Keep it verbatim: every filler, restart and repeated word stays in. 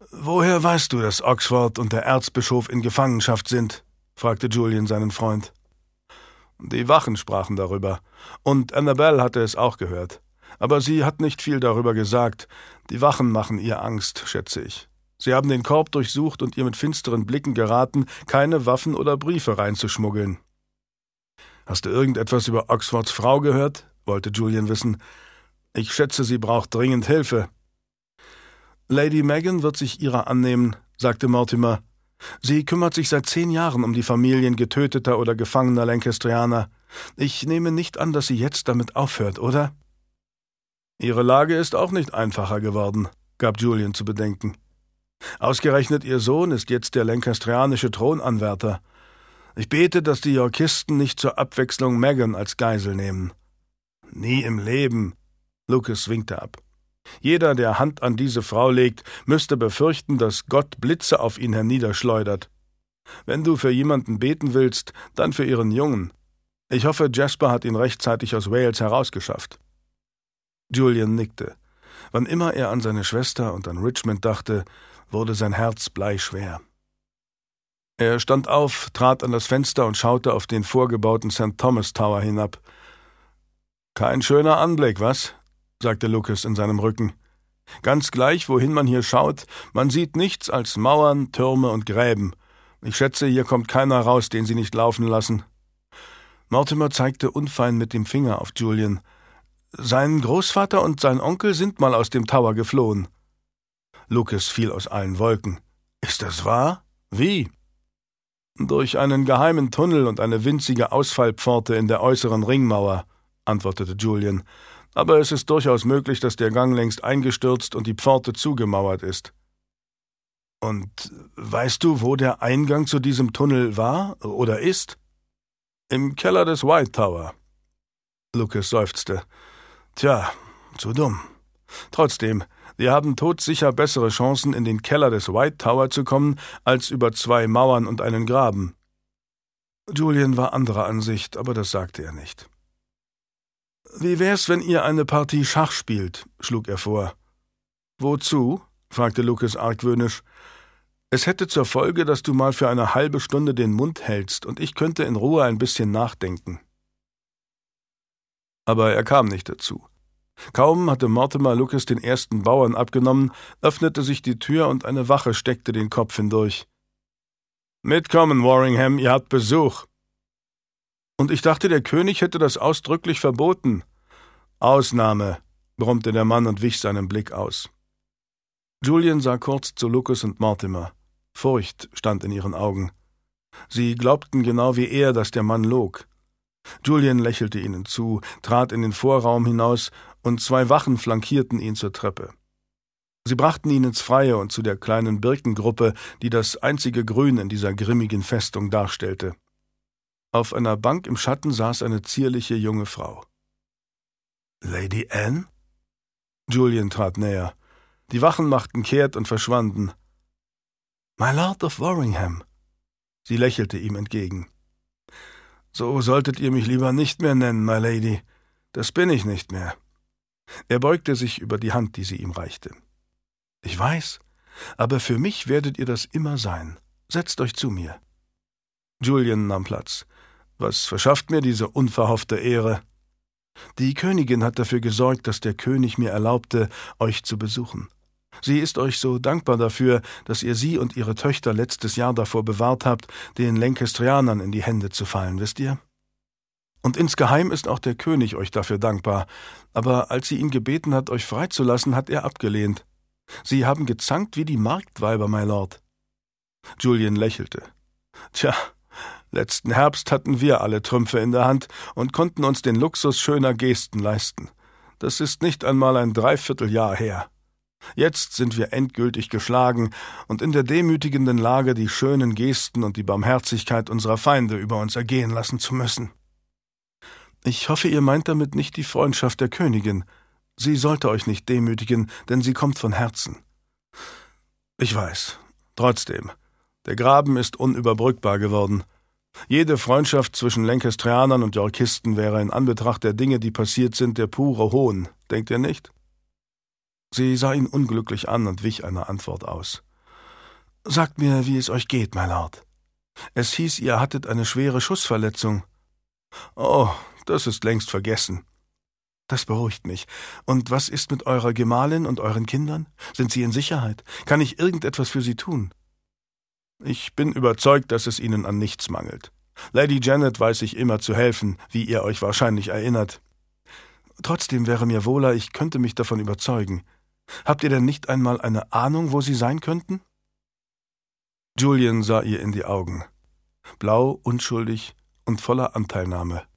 »Woher weißt du, dass Oxford und der Erzbischof in Gefangenschaft sind?« fragte Julian seinen Freund. »Die Wachen sprachen darüber, und Annabelle hatte es auch gehört. Aber sie hat nicht viel darüber gesagt. Die Wachen machen ihr Angst, schätze ich. Sie haben den Korb durchsucht und ihr mit finsteren Blicken geraten, keine Waffen oder Briefe reinzuschmuggeln.« »Hast du irgendetwas über Oxfords Frau gehört?« wollte Julian wissen. »Ich schätze, sie braucht dringend Hilfe.« »Lady Megan wird sich ihrer annehmen«, sagte Mortimer. »Sie kümmert sich seit zehn Jahren um die Familien getöteter oder gefangener Lancastrianer. Ich nehme nicht an, dass sie jetzt damit aufhört, oder?« »Ihre Lage ist auch nicht einfacher geworden«, gab Julian zu bedenken. »Ausgerechnet ihr Sohn ist jetzt der lancastrianische Thronanwärter. Ich bete, dass die Yorkisten nicht zur Abwechslung Megan als Geisel nehmen.« »Nie im Leben«, Lucas winkte ab. »Jeder, der Hand an diese Frau legt, müsste befürchten, dass Gott Blitze auf ihn herniederschleudert. Wenn du für jemanden beten willst, dann für ihren Jungen. Ich hoffe, Jasper hat ihn rechtzeitig aus Wales herausgeschafft.« Julian nickte. Wann immer er an seine Schwester und an Richmond dachte, wurde sein Herz bleischwer. Er stand auf, trat an das Fenster und schaute auf den vorgebauten Sankt Thomas Tower hinab. »Kein schöner Anblick, was?« sagte Lucas in seinem Rücken. »Ganz gleich, wohin man hier schaut, man sieht nichts als Mauern, Türme und Gräben. Ich schätze, hier kommt keiner raus, den sie nicht laufen lassen.« Mortimer zeigte unfein mit dem Finger auf Julian. »Sein Großvater und sein Onkel sind mal aus dem Tower geflohen.« Lucas fiel aus allen Wolken. »Ist das wahr? Wie?« »Durch einen geheimen Tunnel und eine winzige Ausfallpforte in der äußeren Ringmauer«, antwortete Julian. »Aber es ist durchaus möglich, dass der Gang längst eingestürzt und die Pforte zugemauert ist.« »Und weißt du, wo der Eingang zu diesem Tunnel war oder ist?« »Im Keller des White Tower.« Lucas seufzte. »Tja, zu dumm. Trotzdem, wir haben todsicher bessere Chancen, in den Keller des White Tower zu kommen, als über zwei Mauern und einen Graben.« Julian war anderer Ansicht, aber das sagte er nicht. »Wie wär's, wenn ihr eine Partie Schach spielt?« schlug er vor. »Wozu?« fragte Lucas argwöhnisch. »Es hätte zur Folge, dass du mal für eine halbe Stunde den Mund hältst, und ich könnte in Ruhe ein bisschen nachdenken.« Aber er kam nicht dazu. Kaum hatte Mortimer Lucas den ersten Bauern abgenommen, öffnete sich die Tür und eine Wache steckte den Kopf hindurch. »Mitkommen, Warringham, ihr habt Besuch.« »Und ich dachte, der König hätte das ausdrücklich verboten.« »Ausnahme«, brummte der Mann und wich seinem Blick aus. Julian sah kurz zu Lucas und Mortimer. Furcht stand in ihren Augen. Sie glaubten genau wie er, dass der Mann log. Julian lächelte ihnen zu, trat in den Vorraum hinaus, und zwei Wachen flankierten ihn zur Treppe. Sie brachten ihn ins Freie und zu der kleinen Birkengruppe, die das einzige Grün in dieser grimmigen Festung darstellte. Auf einer Bank im Schatten saß eine zierliche junge Frau. »Lady Anne?« Julian trat näher. Die Wachen machten kehrt und verschwanden. »My Lord of Warringham.« Sie lächelte ihm entgegen. »So solltet ihr mich lieber nicht mehr nennen, my Lady. Das bin ich nicht mehr.« Er beugte sich über die Hand, die sie ihm reichte. »Ich weiß, aber für mich werdet ihr das immer sein. Setzt euch zu mir.« Julian nahm Platz. »Was verschafft mir diese unverhoffte Ehre?« »Die Königin hat dafür gesorgt, dass der König mir erlaubte, euch zu besuchen. Sie ist euch so dankbar dafür, dass ihr sie und ihre Töchter letztes Jahr davor bewahrt habt, den Lancastrianern in die Hände zu fallen, wisst ihr? Und insgeheim ist auch der König euch dafür dankbar, aber als sie ihn gebeten hat, euch freizulassen, hat er abgelehnt. Sie haben gezankt wie die Marktweiber, my Lord.« Julian lächelte. »Tja, letzten Herbst hatten wir alle Trümpfe in der Hand und konnten uns den Luxus schöner Gesten leisten. Das ist nicht einmal ein Dreivierteljahr her. Jetzt sind wir endgültig geschlagen und in der demütigenden Lage, die schönen Gesten und die Barmherzigkeit unserer Feinde über uns ergehen lassen zu müssen. Ich hoffe, ihr meint damit nicht die Freundschaft der Königin. Sie sollte euch nicht demütigen, denn sie kommt von Herzen.« »Ich weiß. Trotzdem, der Graben ist unüberbrückbar geworden. Jede Freundschaft zwischen Lancastrianern und Yorkisten wäre in Anbetracht der Dinge, die passiert sind, der pure Hohn. Denkt ihr nicht?« Sie sah ihn unglücklich an und wich einer Antwort aus. »Sagt mir, wie es euch geht, my Lord. Es hieß, ihr hattet eine schwere Schussverletzung.« »Oh, das ist längst vergessen.« »Das beruhigt mich. Und was ist mit eurer Gemahlin und euren Kindern? Sind sie in Sicherheit? Kann ich irgendetwas für sie tun?« »Ich bin überzeugt, dass es ihnen an nichts mangelt. Lady Janet weiß sich immer zu helfen, wie ihr euch wahrscheinlich erinnert. Trotzdem wäre mir wohler, ich könnte mich davon überzeugen. Habt ihr denn nicht einmal eine Ahnung, wo sie sein könnten?« Julian sah ihr in die Augen, blau, unschuldig und voller Anteilnahme.